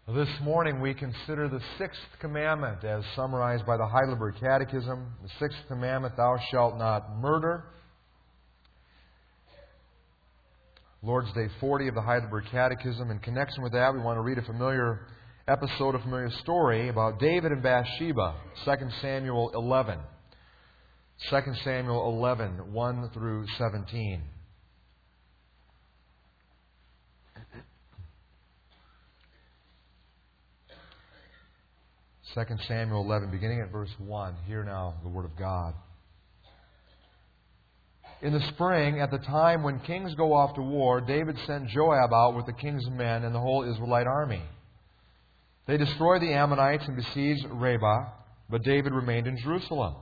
This morning we consider the sixth commandment as summarized by the Heidelberg Catechism. The sixth commandment, thou shalt not murder. Lord's Day 40 of the Heidelberg Catechism. In connection with that, we want to read a familiar episode, a familiar story about David and Bathsheba, 2 Samuel 11. 2 Samuel 11, 1 through 17. Second Samuel 11, beginning at verse 1. Hear now the Word of God. In the spring, at the time when kings go off to war, David sent Joab out with the king's men and the whole Israelite army. They destroyed the Ammonites and besieged Rabbah, but David remained in Jerusalem.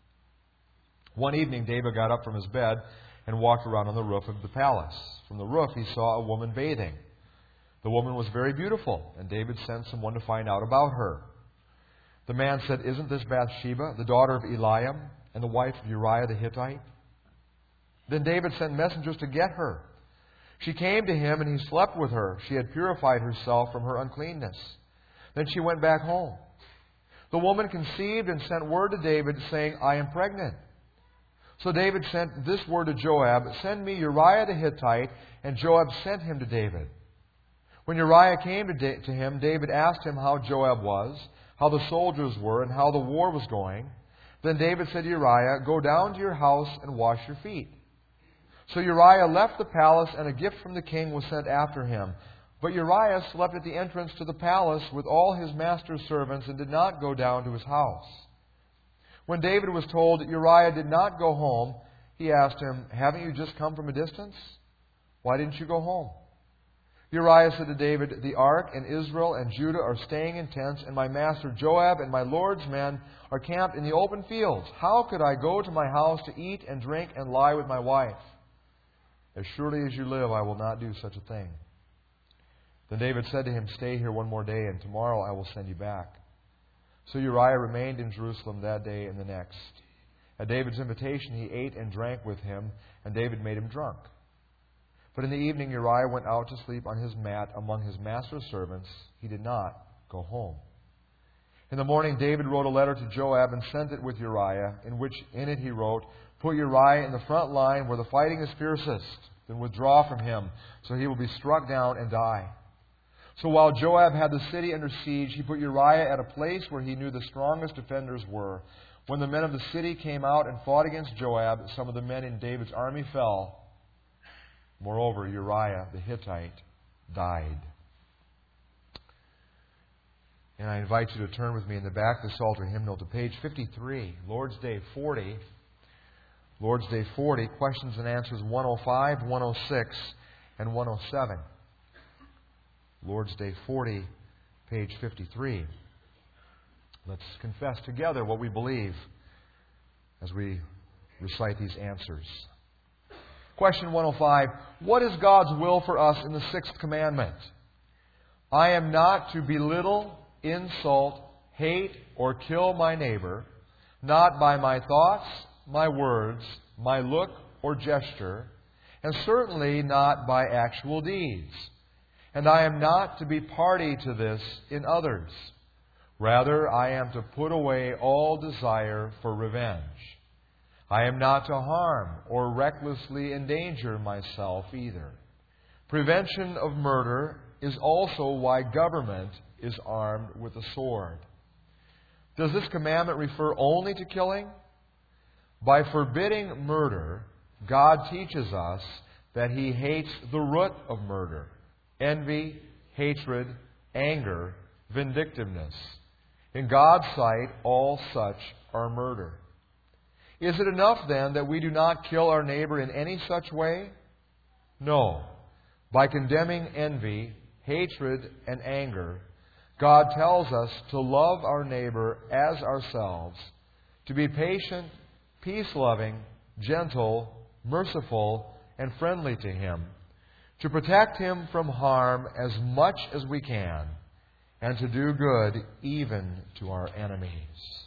One evening, David got up from his bed and walked around on the roof of the palace. From the roof, he saw a woman bathing. The woman was very beautiful, and David sent someone to find out about her. The man said, "Isn't this Bathsheba, the daughter of Eliam, and the wife of Uriah the Hittite?" Then David sent messengers to get her. She came to him, and he slept with her. She had purified herself from her uncleanness. Then she went back home. The woman conceived and sent word to David, saying, "I am pregnant." So David sent this word to Joab, "Send me Uriah the Hittite." And Joab sent him to David. When Uriah came to him, David asked him how Joab was, how the soldiers were, and how the war was going. Then David said to Uriah, "Go down to your house and wash your feet." So Uriah left the palace, and a gift from the king was sent after him. But Uriah slept at the entrance to the palace with all his master's servants and did not go down to his house. When David was told that Uriah did not go home, he asked him, "Haven't you just come from a distance? Why didn't you go home?" Uriah said to David, "The ark and Israel and Judah are staying in tents, and my master Joab and my Lord's men are camped in the open fields. How could I go to my house to eat and drink and lie with my wife? As surely as you live, I will not do such a thing." Then David said to him, "Stay here one more day, and tomorrow I will send you back." So Uriah remained in Jerusalem that day and the next. At David's invitation, he ate and drank with him, and David made him drunk. But in the evening, Uriah went out to sleep on his mat among his master's servants. He did not go home. In the morning, David wrote a letter to Joab and sent it with Uriah, in it he wrote, "Put Uriah in the front line where the fighting is fiercest, then withdraw from him, so he will be struck down and die." So while Joab had the city under siege, he put Uriah at a place where he knew the strongest defenders were. When the men of the city came out and fought against Joab, some of the men in David's army fell. Moreover, Uriah the Hittite died. And I invite you to turn with me in the back of the Psalter hymnal to page 53, Lord's Day 40. Lord's Day 40, questions and answers 105, 106, and 107. Lord's Day 40, page 53. Let's confess together what we believe as we recite these answers. Question 105. What is God's will for us in the sixth commandment? I am not to belittle, insult, hate, or kill my neighbor, not by my thoughts, my words, my look or gesture, and certainly not by actual deeds. And I am not to be party to this in others. Rather, I am to put away all desire for revenge. I am not to harm or recklessly endanger myself either. Prevention of murder is also why government is armed with a sword. Does this commandment refer only to killing? By forbidding murder, God teaches us that He hates the root of murder: envy, hatred, anger, vindictiveness. In God's sight, all such are murder. Is it enough, then, that we do not kill our neighbor in any such way? No. By condemning envy, hatred, and anger, God tells us to love our neighbor as ourselves, to be patient, peace-loving, gentle, merciful, and friendly to him, to protect him from harm as much as we can, and to do good even to our enemies.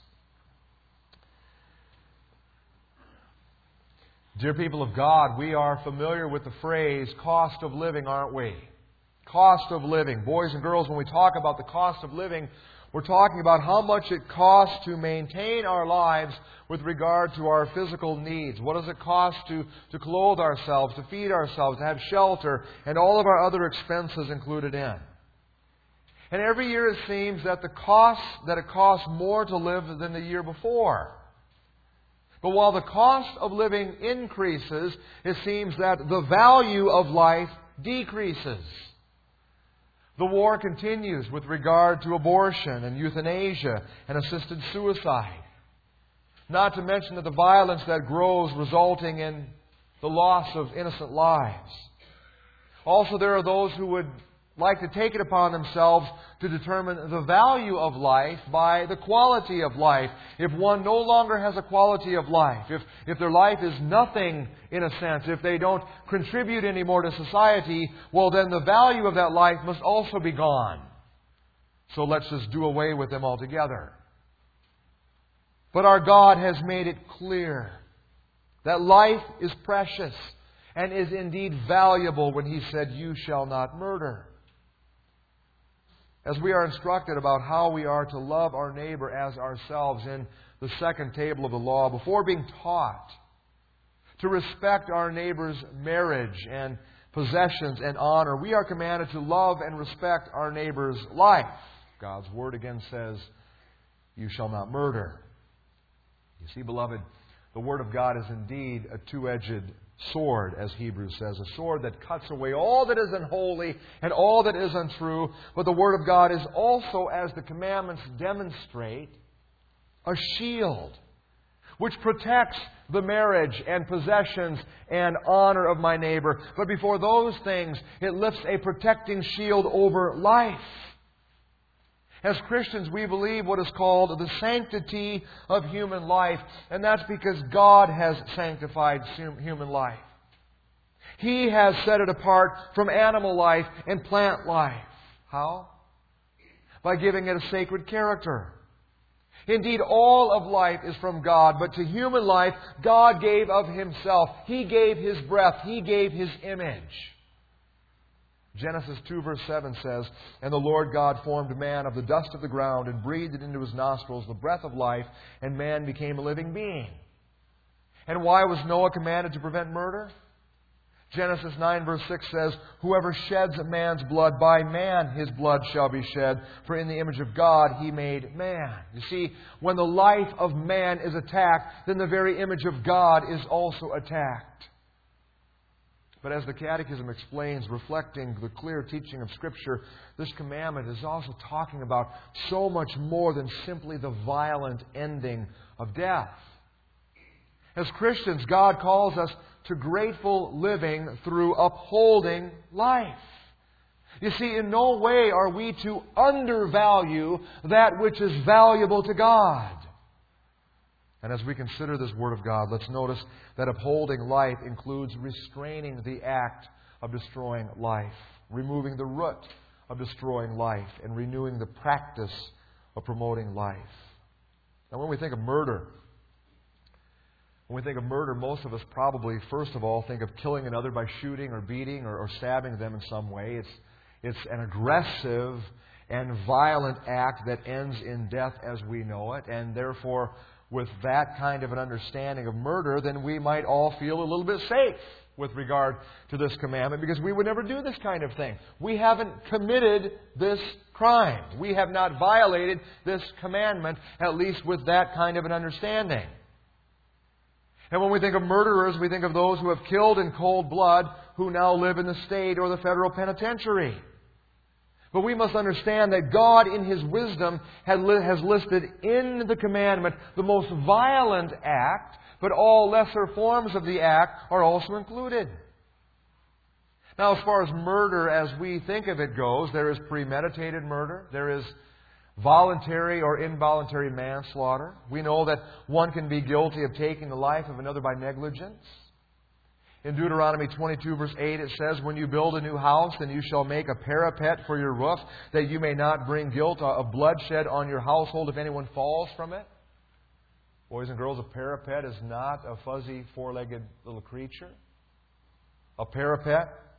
Dear people of God, we are familiar with the phrase cost of living, aren't we? Cost of living. Boys and girls, when we talk about the cost of living, we're talking about how much it costs to maintain our lives with regard to our physical needs. What does it cost to clothe ourselves, to feed ourselves, to have shelter, and all of our other expenses included in. And every year it seems that it costs more to live than the year before. But while the cost of living increases, it seems that the value of life decreases. The war continues with regard to abortion and euthanasia and assisted suicide. Not to mention that the violence that grows resulting in the loss of innocent lives. Also, there are those who would like to take it upon themselves to determine the value of life by the quality of life. If one no longer has a quality of life, if their life is nothing in a sense, if they don't contribute anymore to society, well then the value of that life must also be gone. So let's just do away with them altogether. But our God has made it clear that life is precious and is indeed valuable when He said, "You shall not murder." As we are instructed about how we are to love our neighbor as ourselves in the second table of the law, before being taught to respect our neighbor's marriage and possessions and honor, we are commanded to love and respect our neighbor's life. God's Word again says, "You shall not murder." You see, beloved, the Word of God is indeed a two-edged sword, as Hebrews says, a sword that cuts away all that is unholy and all that is untrue. But the Word of God is also, as the commandments demonstrate, a shield which protects the marriage and possessions and honor of my neighbor. But before those things, it lifts a protecting shield over life. As Christians, we believe what is called the sanctity of human life, and that's because God has sanctified human life. He has set it apart from animal life and plant life. How? By giving it a sacred character. Indeed, all of life is from God, but to human life, God gave of Himself. He gave His breath. He gave His image. Genesis 2 verse 7 says, "And the Lord God formed man of the dust of the ground and breathed it into his nostrils the breath of life, and man became a living being." And why was Noah commanded to prevent murder? Genesis 9 verse 6 says, "Whoever sheds a man's blood, by man his blood shall be shed, for in the image of God He made man." You see, when the life of man is attacked, then the very image of God is also attacked. But as the Catechism explains, reflecting the clear teaching of Scripture, this commandment is also talking about so much more than simply the violent ending of death. As Christians, God calls us to grateful living through upholding life. You see, in no way are we to undervalue that which is valuable to God. And as we consider this Word of God, let's notice that upholding life includes restraining the act of destroying life, removing the root of destroying life, and renewing the practice of promoting life. Now, when we think of murder, most of us probably, first of all, think of killing another by shooting or beating or stabbing them in some way. It's an aggressive and violent act that ends in death as we know it, and therefore, with that kind of an understanding of murder, then we might all feel a little bit safe with regard to this commandment, because we would never do this kind of thing. We haven't committed this crime. We have not violated this commandment, at least with that kind of an understanding. And when we think of murderers, we think of those who have killed in cold blood, who now live in the state or the federal penitentiary. But we must understand that God, in His wisdom, has listed in the commandment the most violent act, but all lesser forms of the act are also included. Now, as far as murder as we think of it goes, there is premeditated murder, there is voluntary or involuntary manslaughter. We know that one can be guilty of taking the life of another by negligence. In Deuteronomy 22 verse 8 it says, "When you build a new house, then you shall make a parapet for your roof, that you may not bring guilt of bloodshed on your household if anyone falls from it." Boys and girls, a parapet is not a fuzzy four-legged little creature. A parapet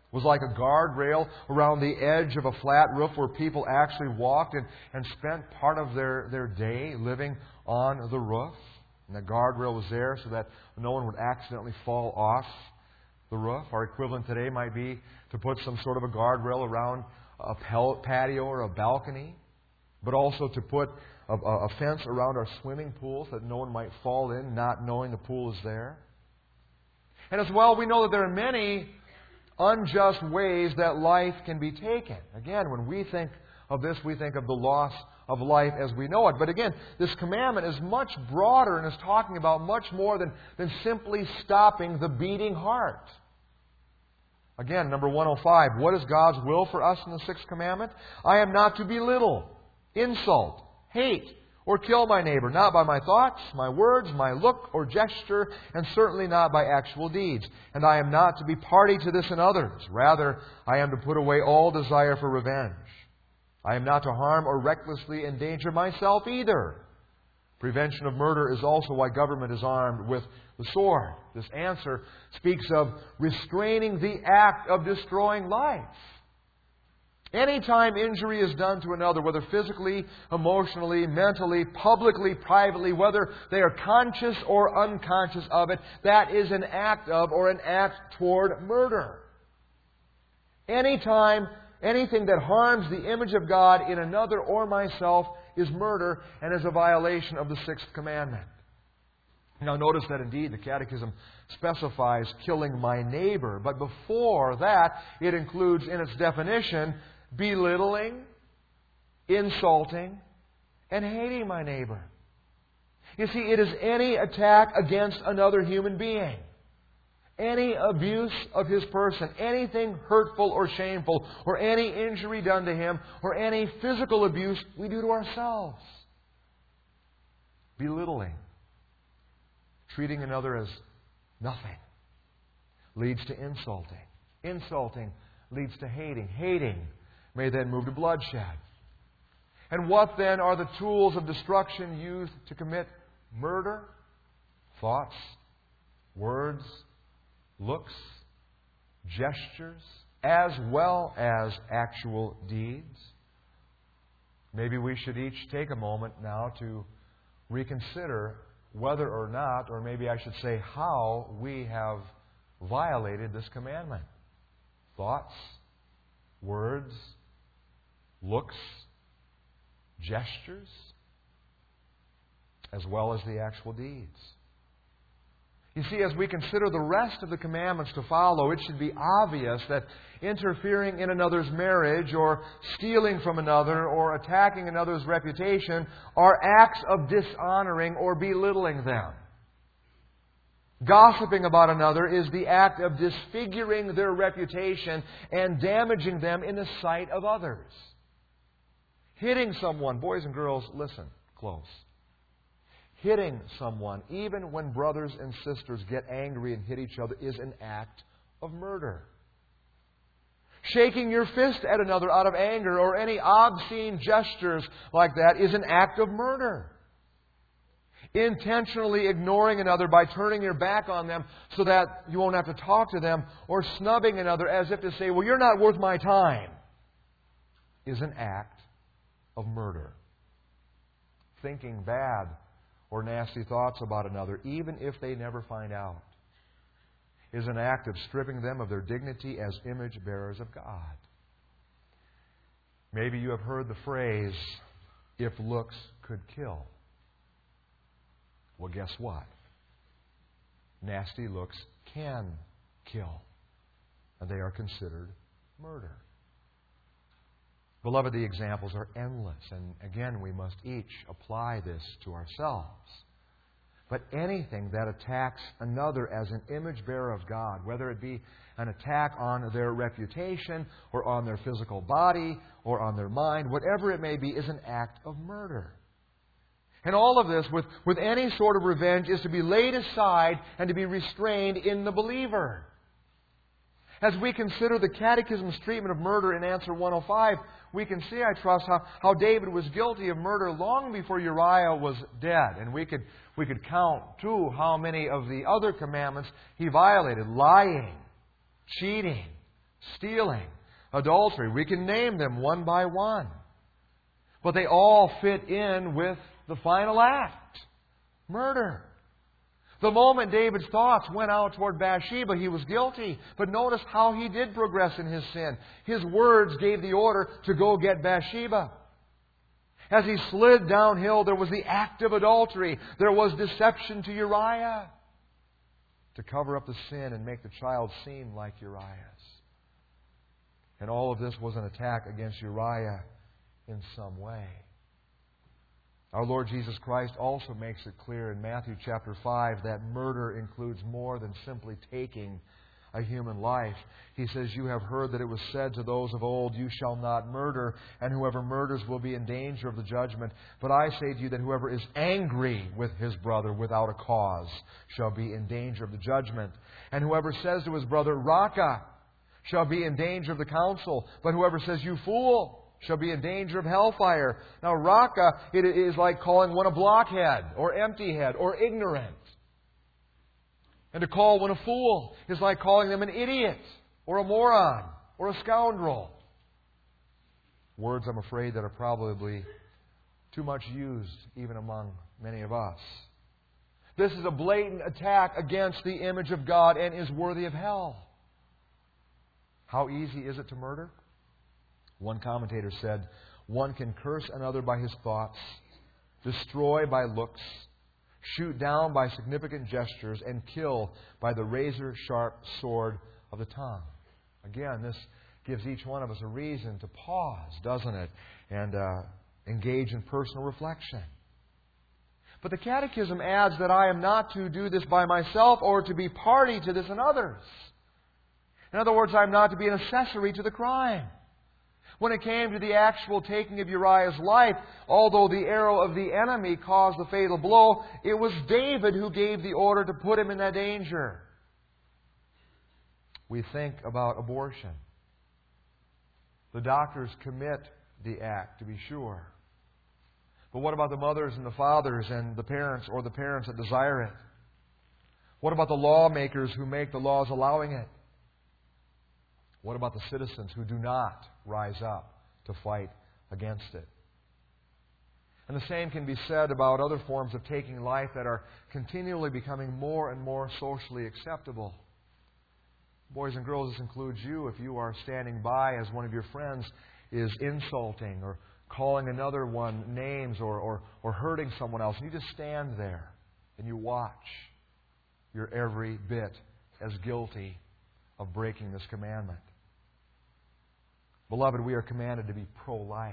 was like a guardrail around the edge of a flat roof where people actually walked and spent part of their day living on the roof. And the guardrail was there so that no one would accidentally fall off the roof. Our equivalent today might be to put some sort of a guardrail around a patio or a balcony, but also to put a fence around our swimming pool so that no one might fall in not knowing the pool is there. And as well, we know that there are many unjust ways that life can be taken. Again, when we think of this, we think of the loss of life as we know it. But again, this commandment is much broader and is talking about much more than simply stopping the beating heart. Again, number 105, what is God's will for us in the sixth commandment? I am not to belittle, insult, hate, or kill my neighbor, not by my thoughts, my words, my look or gesture, and certainly not by actual deeds. And I am not to be party to this in others. Rather, I am to put away all desire for revenge. I am not to harm or recklessly endanger myself either. Prevention of murder is also why government is armed with the sword. This answer speaks of restraining the act of destroying life. Anytime injury is done to another, whether physically, emotionally, mentally, publicly, privately, whether they are conscious or unconscious of it, that is an act of or an act toward murder. Anytime anything that harms the image of God in another or myself is murder and is a violation of the sixth commandment. Now notice that indeed the Catechism specifies killing my neighbor, but before that it includes in its definition belittling, insulting, and hating my neighbor. You see, it is any attack against another human being. Any abuse of his person, anything hurtful or shameful, or any injury done to him, or any physical abuse we do to ourselves. Belittling, treating another as nothing, leads to insulting. Insulting leads to hating. Hating may then move to bloodshed. And what then are the tools of destruction used to commit murder? Thoughts, words, looks, gestures, as well as actual deeds. Maybe we should each take a moment now to reconsider whether or not, or maybe I should say how, we have violated this commandment. Thoughts, words, looks, gestures, as well as the actual deeds. You see, as we consider the rest of the commandments to follow, it should be obvious that interfering in another's marriage, or stealing from another, or attacking another's reputation are acts of dishonoring or belittling them. Gossiping about another is the act of disfiguring their reputation and damaging them in the sight of others. Hitting someone, boys and girls, listen close. Hitting someone, even when brothers and sisters get angry and hit each other, is an act of murder. Shaking your fist at another out of anger or any obscene gestures like that is an act of murder. Intentionally ignoring another by turning your back on them so that you won't have to talk to them, or snubbing another as if to say, well, you're not worth my time, is an act of murder. Thinking bad or nasty thoughts about another, even if they never find out, is an act of stripping them of their dignity as image bearers of God. Maybe you have heard the phrase, if looks could kill. Well, guess what? Nasty looks can kill, and they are considered murder. Beloved, the examples are endless, and again, we must each apply this to ourselves. But anything that attacks another as an image bearer of God, whether it be an attack on their reputation, or on their physical body, or on their mind, whatever it may be, is an act of murder. And all of this, with any sort of revenge, is to be laid aside and to be restrained in the believer. As we consider the Catechism's treatment of murder in answer 105, we can see, I trust, how David was guilty of murder long before Uriah was dead. And we could count, too, how many of the other commandments he violated. Lying, cheating, stealing, adultery. We can name them one by one. But they all fit in with the final act, murder. The moment David's thoughts went out toward Bathsheba, he was guilty. But notice how he did progress in his sin. His words gave the order to go get Bathsheba. As he slid downhill, there was the act of adultery. There was deception to Uriah to cover up the sin and make the child seem like Uriah's. And all of this was an attack against Uriah in some way. Our Lord Jesus Christ also makes it clear in Matthew chapter 5 that murder includes more than simply taking a human life. He says, "You have heard that it was said to those of old, 'You shall not murder, and whoever murders will be in danger of the judgment.' But I say to you that whoever is angry with his brother without a cause shall be in danger of the judgment. And whoever says to his brother, 'Raca,' shall be in danger of the council. But whoever says, 'You fool,' shall be in danger of hellfire." Now, Raca, it is like calling one a blockhead, or empty head, or ignorant. And to call one a fool is like calling them an idiot, or a moron, or a scoundrel. Words, I'm afraid, that are probably too much used even among many of us. This is a blatant attack against the image of God and is worthy of hell. How easy is it to murder? One commentator said, "One can curse another by his thoughts, destroy by looks, shoot down by significant gestures, and kill by the razor-sharp sword of the tongue." Again, this gives each one of us a reason to pause, doesn't it? And engage in personal reflection. But the Catechism adds that I am not to do this by myself or to be party to this in others. In other words, I am not to be an accessory to the crime. When it came to the actual taking of Uriah's life, although the arrow of the enemy caused the fatal blow, it was David who gave the order to put him in that danger. We think about abortion. The doctors commit the act, to be sure. But what about the mothers and the fathers and the parents, or the parents that desire it? What about the lawmakers who make the laws allowing it? What about the citizens who do not rise up to fight against it? And the same can be said about other forms of taking life that are continually becoming more and more socially acceptable. Boys and girls, this includes you if you are standing by as one of your friends is insulting or calling another one names or hurting someone else. And you just stand there and you watch. You're every bit as guilty of breaking this commandment. Beloved, we are commanded to be pro-life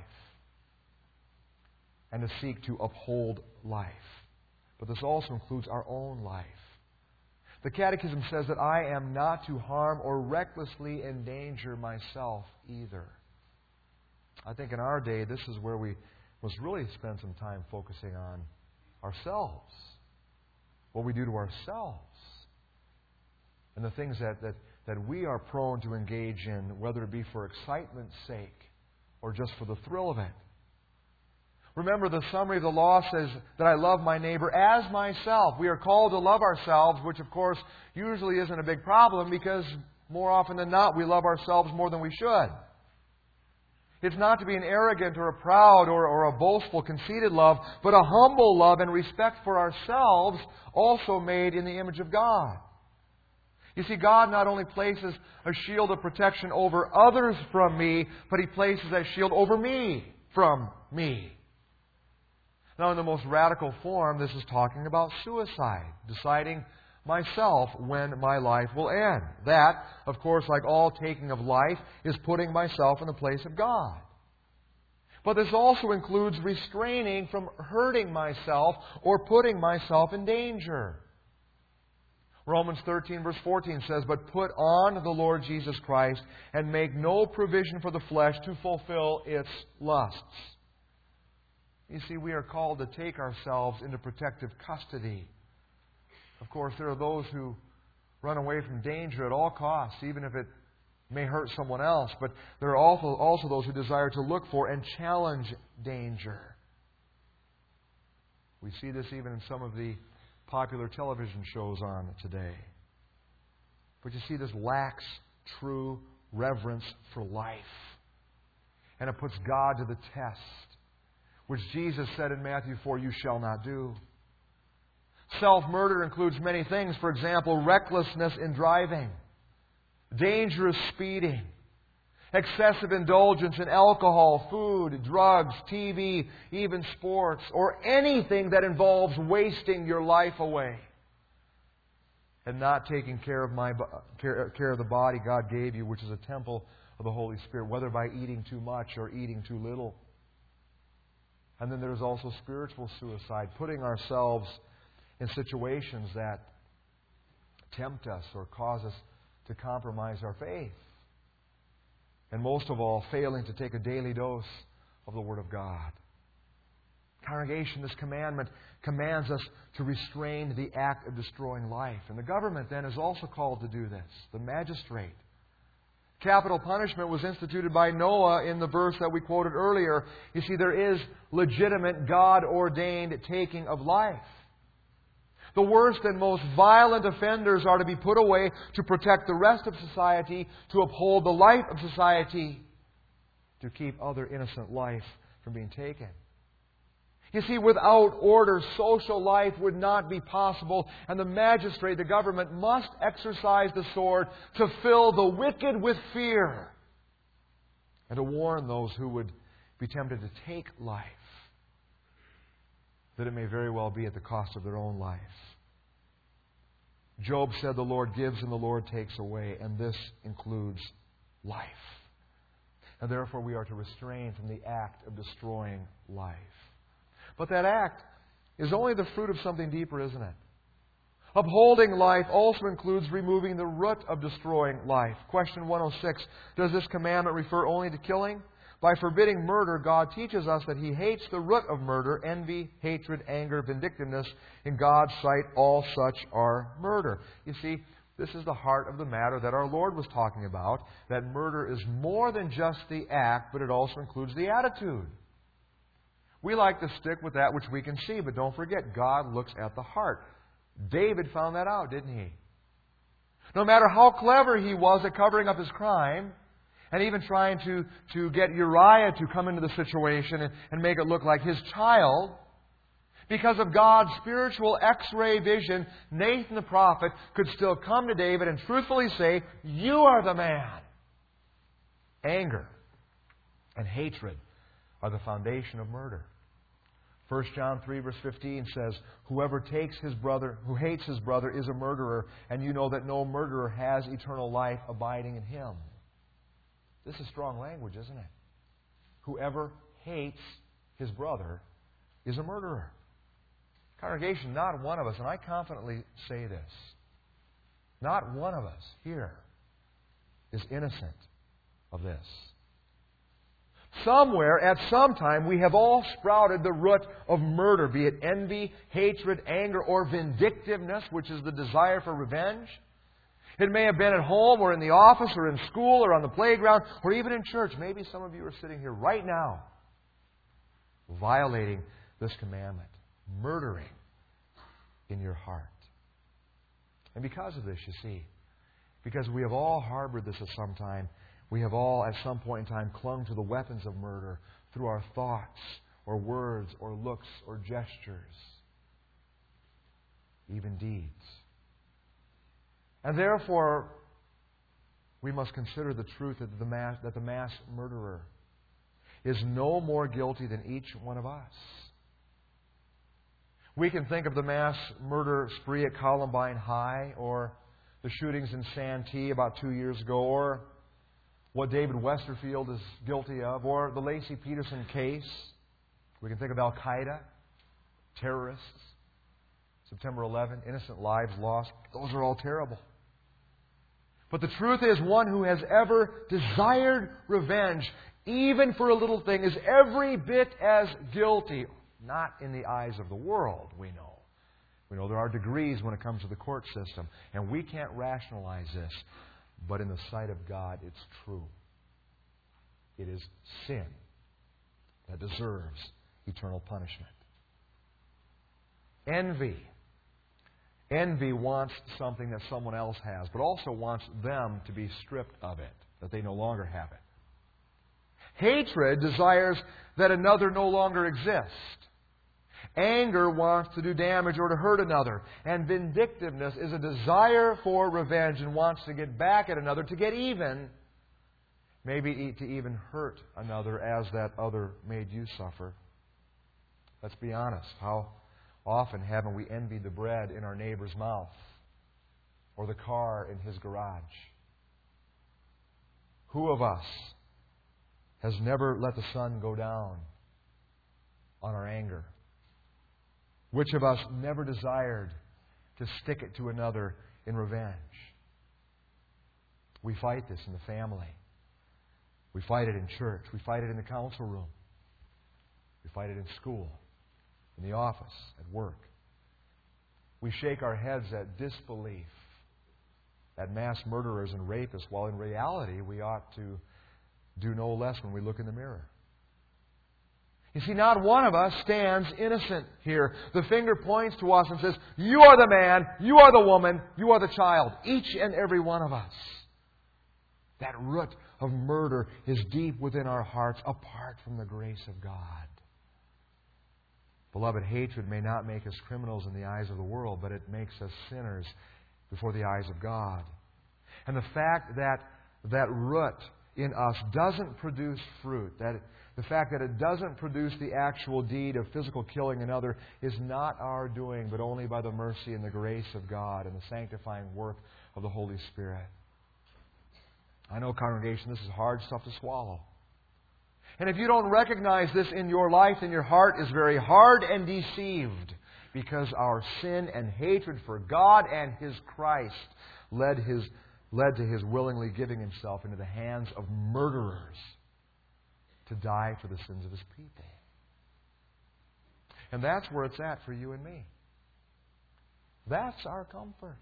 and to seek to uphold life. But this also includes our own life. The Catechism says that I am not to harm or recklessly endanger myself either. I think in our day, this is where we must really spend some time focusing on ourselves, what we do to ourselves, and the things that we are prone to engage in, whether it be for excitement's sake or just for the thrill of it. Remember, the summary of the law says that I love my neighbor as myself. We are called to love ourselves, which of course usually isn't a big problem because more often than not we love ourselves more than we should. It's not to be an arrogant or a proud or a boastful, conceited love, but a humble love and respect for ourselves, also made in the image of God. You see, God not only places a shield of protection over others from me, but He places that shield over me from me. Now, in the most radical form, this is talking about suicide, deciding myself when my life will end. That, of course, like all taking of life, is putting myself in the place of God. But this also includes restraining from hurting myself or putting myself in danger. Romans 13 verse 14 says, "But put on the Lord Jesus Christ and make no provision for the flesh to fulfill its lusts." You see, we are called to take ourselves into protective custody. Of course, there are those who run away from danger at all costs, even if it may hurt someone else. But there are also those who desire to look for and challenge danger. We see this even in some of the popular television shows on today. But you see, this lacks true reverence for life. And it puts God to the test, which Jesus said in Matthew 4, "You shall not do." Self-murder includes many things. For example, recklessness in driving, dangerous speeding, excessive indulgence in alcohol, food, drugs, TV, even sports, or anything that involves wasting your life away and not taking care of the body God gave you, which is a temple of the Holy Spirit, whether by eating too much or eating too little. And then there's also spiritual suicide, putting ourselves in situations that tempt us or cause us to compromise our faith. And most of all, failing to take a daily dose of the Word of God. Congregation, this commandment commands us to restrain the act of destroying life. And the government then is also called to do this, the magistrate. Capital punishment was instituted by Noah in the verse that we quoted earlier. You see, there is legitimate God-ordained taking of life. The worst and most violent offenders are to be put away to protect the rest of society, to uphold the life of society, to keep other innocent life from being taken. You see, without order, social life would not be possible, and the magistrate, the government, must exercise the sword to fill the wicked with fear and to warn those who would be tempted to take life, that it may very well be at the cost of their own life. Job said, "The Lord gives and the Lord takes away," and this includes life. And therefore we are to restrain from the act of destroying life. But that act is only the fruit of something deeper, isn't it? Upholding life also includes removing the root of destroying life. Question 106, does this commandment refer only to killing? By forbidding murder, God teaches us that He hates the root of murder, envy, hatred, anger, vindictiveness. In God's sight, all such are murder. You see, this is the heart of the matter that our Lord was talking about, that murder is more than just the act, but it also includes the attitude. We like to stick with that which we can see, but don't forget, God looks at the heart. David found that out, didn't he? No matter how clever he was at covering up his crime, and even trying to get Uriah to come into the situation and make it look like his child, because of God's spiritual X-ray vision, Nathan the prophet could still come to David and truthfully say, "You are the man." Anger and hatred are the foundation of murder. 1 John 3 verse 15 says, who hates his brother is a murderer, and you know that no murderer has eternal life abiding in him. This is strong language, isn't it? Whoever hates his brother is a murderer. Congregation, not one of us, and I confidently say this, not one of us here is innocent of this. Somewhere, at some time, we have all sprouted the root of murder, be it envy, hatred, anger, or vindictiveness, which is the desire for revenge. It may have been at home, or in the office, or in school, or on the playground, or even in church. Maybe some of you are sitting here right now, violating this commandment, murdering in your heart. And because of this, you see, because we have all harbored this at some time, we have all, at some point in time, clung to the weapons of murder through our thoughts, or words, or looks, or gestures, even deeds. And therefore, we must consider the truth that the mass murderer is no more guilty than each one of us. We can think of the mass murder spree at Columbine High, or the shootings in Santee about 2 years ago, or what David Westerfield is guilty of, or the Lacey Peterson case. We can think of Al-Qaeda, terrorists, September 11, innocent lives lost. Those are all terrible. But the truth is, one who has ever desired revenge, even for a little thing, is every bit as guilty. Not in the eyes of the world, we know. We know there are degrees when it comes to the court system, and we can't rationalize this. But in the sight of God, it's true. It is sin that deserves eternal punishment. Envy. Envy wants something that someone else has, but also wants them to be stripped of it that they no longer have it. Hatred desires that another no longer exist. Anger wants to do damage or to hurt another. And vindictiveness is a desire for revenge and wants to get back at another, to get even, maybe to even hurt another as that other made you suffer. Let's be honest. How often haven't we envied the bread in our neighbor's mouth or the car in his garage? Who of us has never let the sun go down on our anger? Which of us never desired to stick it to another in revenge? We fight this in the family. We fight it in church. We fight it in the council room. We fight it in school, in the office, at work. We shake our heads at disbelief at mass murderers and rapists, while in reality we ought to do no less when we look in the mirror. You see, not one of us stands innocent here. The finger points to us and says, you are the man, you are the woman, you are the child. Each and every one of us. That root of murder is deep within our hearts, apart from the grace of God. Beloved, hatred may not make us criminals in the eyes of the world, but it makes us sinners before the eyes of God. And the fact that that root in us doesn't produce fruit, the fact that it doesn't produce the actual deed of physical killing another, is not our doing, but only by the mercy and the grace of God and the sanctifying work of the Holy Spirit. I know, congregation, this is hard stuff to swallow. And if you don't recognize this in your life, then your heart is very hard and deceived, because our sin and hatred for God and His Christ led to His willingly giving Himself into the hands of murderers to die for the sins of His people. And that's where it's at for you and me. That's our comfort.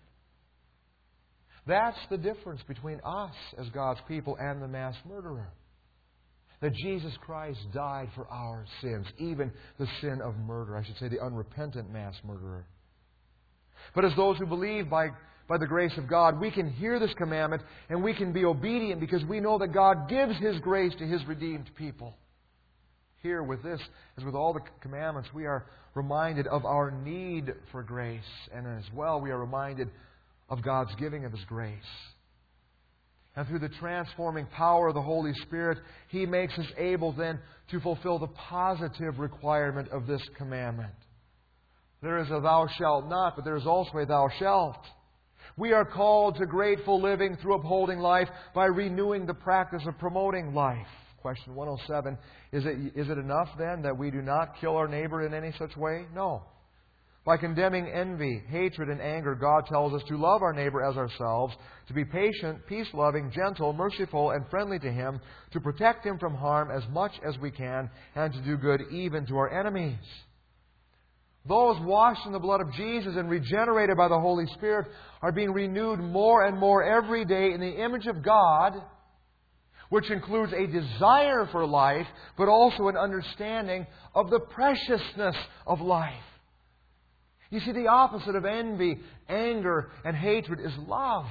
That's the difference between us as God's people and the mass murderer. That Jesus Christ died for our sins, even the sin of murder. I should say the unrepentant mass murderer. But as those who believe by the grace of God, we can hear this commandment and we can be obedient because we know that God gives His grace to His redeemed people. Here with this, as with all the commandments, we are reminded of our need for grace. And as well, we are reminded of God's giving of His grace. And through the transforming power of the Holy Spirit, He makes us able then to fulfill the positive requirement of this commandment. There is a thou shalt not, but there is also a thou shalt. We are called to grateful living through upholding life by renewing the practice of promoting life. Question 107, is it enough then that we do not kill our neighbor in any such way? No. By condemning envy, hatred, and anger, God tells us to love our neighbor as ourselves, to be patient, peace-loving, gentle, merciful, and friendly to him, to protect him from harm as much as we can, and to do good even to our enemies. Those washed in the blood of Jesus and regenerated by the Holy Spirit are being renewed more and more every day in the image of God, which includes a desire for life, but also an understanding of the preciousness of life. You see, the opposite of envy, anger, and hatred is love.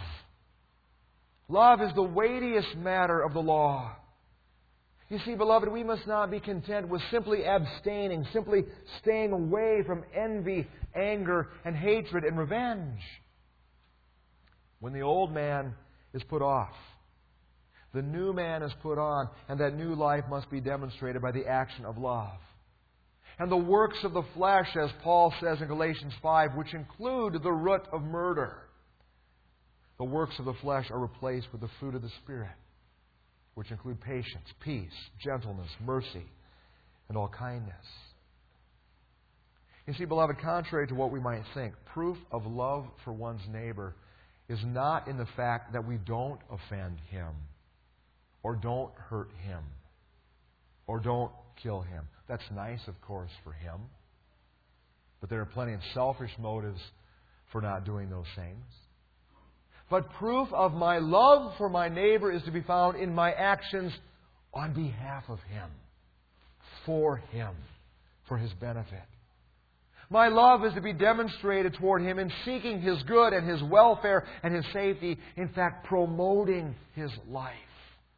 Love is the weightiest matter of the law. You see, beloved, we must not be content with simply abstaining, simply staying away from envy, anger, and hatred and revenge. When the old man is put off, the new man is put on, and that new life must be demonstrated by the action of love. And the works of the flesh, as Paul says in Galatians 5, which include the root of murder, the works of the flesh are replaced with the fruit of the Spirit, which include patience, peace, gentleness, mercy, and all kindness. You see, beloved, contrary to what we might think, proof of love for one's neighbor is not in the fact that we don't offend him, or don't hurt him, or don't kill him. That's nice, of course, for him. But there are plenty of selfish motives for not doing those things. But proof of my love for my neighbor is to be found in my actions on behalf of him, for his benefit. My love is to be demonstrated toward him in seeking his good and his welfare and his safety, in fact, promoting his life.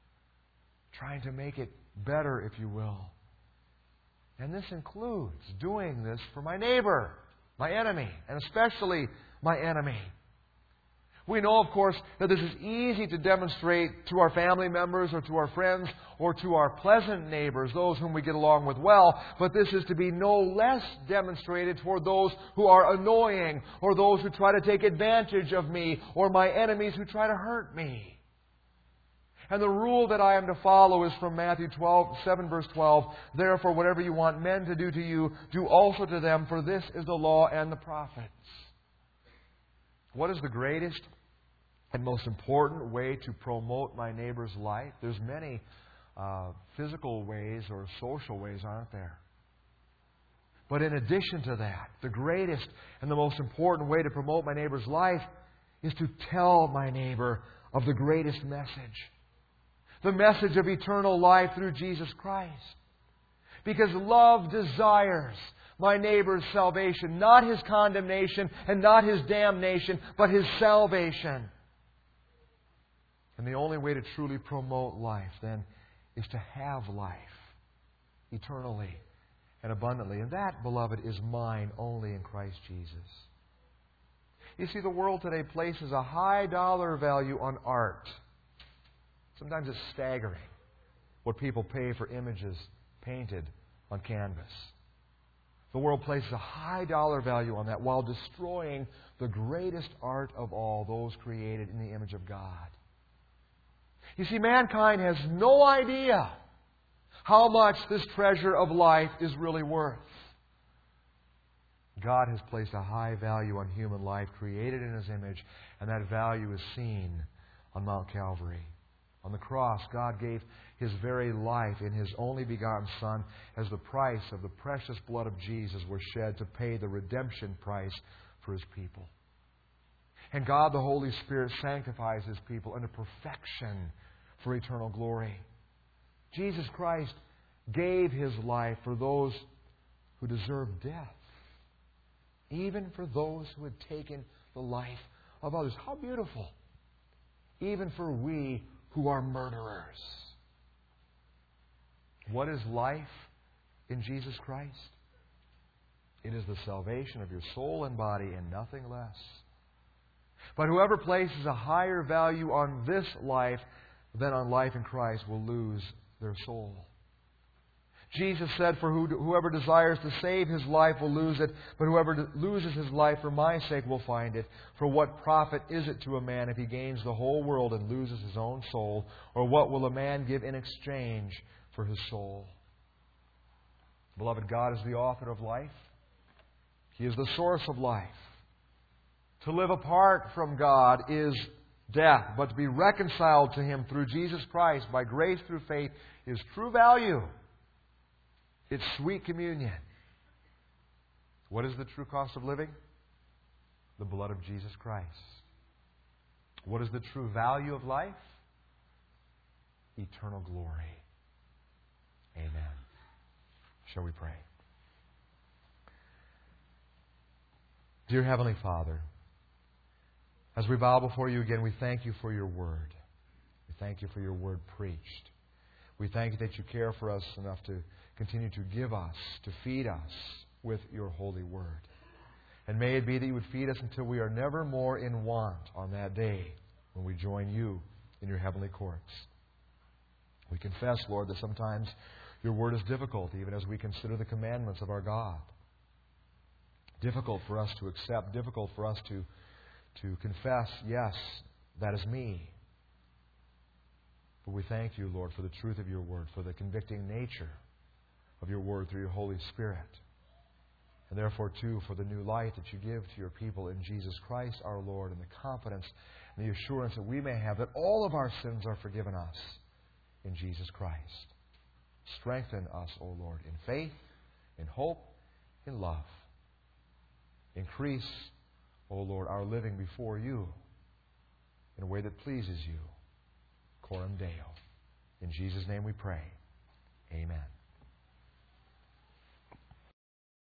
trying to make it better, if you will. And this includes doing this for my neighbor, my enemy, and especially my enemy. We know, of course, that this is easy to demonstrate to our family members or to our friends or to our pleasant neighbors, those whom we get along with well, but this is to be no less demonstrated toward those who are annoying or those who try to take advantage of me or my enemies who try to hurt me. And the rule that I am to follow is from Matthew 7 verse 12. Therefore, whatever you want men to do to you, do also to them, for this is the law and the prophets. What is the greatest and most important way to promote my neighbor's life? There's many physical ways or social ways, aren't there? But in addition to that, the greatest and the most important way to promote my neighbor's life is to tell my neighbor of the greatest message. The message of eternal life through Jesus Christ. Because love desires my neighbor's salvation, not his condemnation and not his damnation, but his salvation. And the only way to truly promote life, then, is to have life eternally and abundantly. And that, beloved, is mine only in Christ Jesus. You see, the world today places a high dollar value on art. Sometimes it's staggering what people pay for images painted on canvas. The world places a high dollar value on that while destroying the greatest art of all, those created in the image of God. You see, mankind has no idea how much this treasure of life is really worth. God has placed a high value on human life created in His image, and that value is seen on Mount Calvary. On the cross, God gave His very life in His only begotten Son as the price of the precious blood of Jesus was shed to pay the redemption price for His people. And God, the Holy Spirit, sanctifies His people unto perfection for eternal glory. Jesus Christ gave His life for those who deserved death, even for those who had taken the life of others. How beautiful! Even for we who are murderers. What is life in Jesus Christ? It is the salvation of your soul and body and nothing less. But whoever places a higher value on this life than on life in Christ will lose their soul. Jesus said, for whoever desires to save his life will lose it, but whoever loses his life for my sake will find it. For what profit is it to a man if he gains the whole world and loses his own soul? Or what will a man give in exchange for his soul? Beloved, God is the author of life. He is the source of life. To live apart from God is death, but to be reconciled to Him through Jesus Christ by grace through faith is true value. It's sweet communion. What is the true cost of living? The blood of Jesus Christ. What is the true value of life? Eternal glory. Amen. Shall we pray? Dear Heavenly Father, as we bow before You again, we thank You for Your Word. We thank You for Your Word preached. We thank You that You care for us enough to continue to give us, to feed us with Your holy Word. And may it be that You would feed us until we are never more in want on that day when we join You in Your heavenly courts. We confess, Lord, that sometimes Your Word is difficult, even as we consider the commandments of our God. Difficult for us to accept, difficult for us to confess, yes, that is me. But we thank You, Lord, for the truth of Your Word, for the convicting nature of Your Word through Your Holy Spirit. And therefore, too, for the new light that You give to Your people in Jesus Christ our Lord, and the confidence and the assurance that we may have that all of our sins are forgiven us in Jesus Christ. Strengthen us, O Lord, in faith, in hope, in love. Increase, O Lord, our living before You in a way that pleases You. Coram Deo. In Jesus' name we pray. Amen.